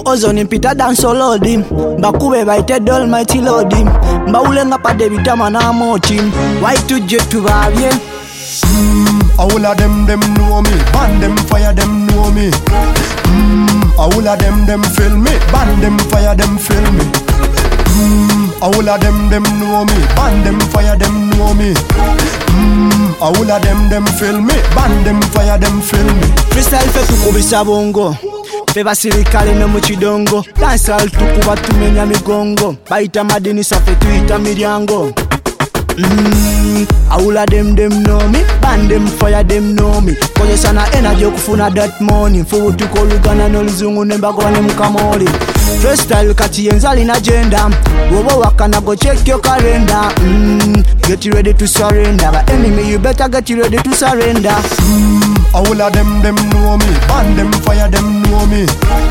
ozone mpita dance lodi bakube baite Almighty Lord mbaulenga pade bitama na mochi why to jet to babye. All of them know me, ban them fire them know me. All of them feel me, ban them fire them feel me. All of them know me, ban them fire them know me. All of them feel me, ban them fire them feel me. Freestyle fe tukubisa bongo fe basirikale no muchidongo dancehall tukuba tumenya migongo baita madini safe tuita miryango. All of them know me, ban them fire them know me. Koze sana energy okufuna that money. Fubu tuko Luganda no luzungu nembagwane mukamoli. Freestyle kati enzali na agenda. Wobo wakana go check your calendar. Get ready to surrender. But enemy you better get ready to surrender. All of them know me, ban them fire them know me.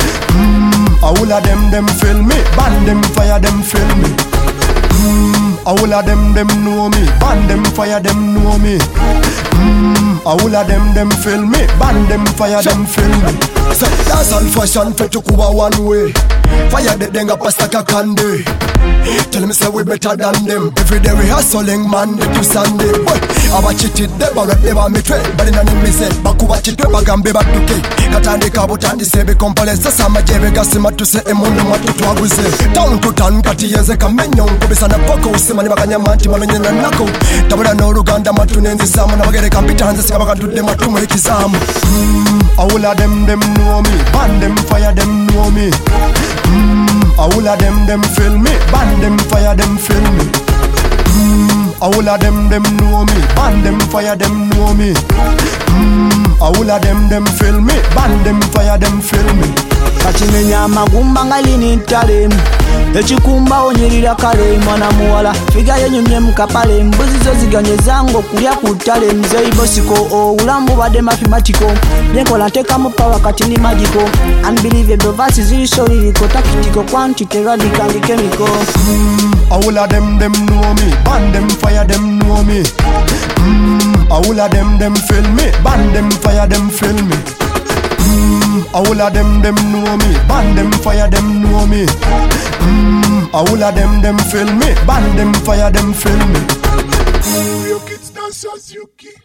All of them feel me, ban them fire them feel me. All of them know me, ban them fire them know me. All of them feel me, ban them fire them feel me. So that's all fashion for to kuba one way. Fire the denga pasta kakande. Tell me say we better than them. Every day we hustling Monday to Sunday. Boy, I watch it they barret never me try. But in an me say baku watch it bagambe batuke. Katande kabutandi sebe kompale sasa majebe gasima to say emundo matu twaguze. Town to town kati yeze kamenyo kubisa na poko usema ni bakanya manti mamenye na nako. Tabula no Uganda matu nenzi sama na bagere kampitanze sikabaka tude matu mu ekizamu. All of them know me, ban them fire them know me. All of them feel me, ban them fire them feel me. All of them know me, ban them fire them know me. All of them feel me, ban them fire them feel me. Kachimenya amagumba ngalini ntale echikumba onyerira kale mwana muwala figa yenyumye mukapale mbuzi zo ziganye zango kulya kutale mzee bosiko ulambo bade mathematical nyekola nteka mupa wakati ni magical unbelievable verses zilisoliriko takitiko quantity radical chemical. All of them know me, ban them fire them know me. All of them feel me, ban them fire them feel me. All of them know me, ban them fire them know me. All of them feel me, ban them fire them feel me. Your kids dance as you keep.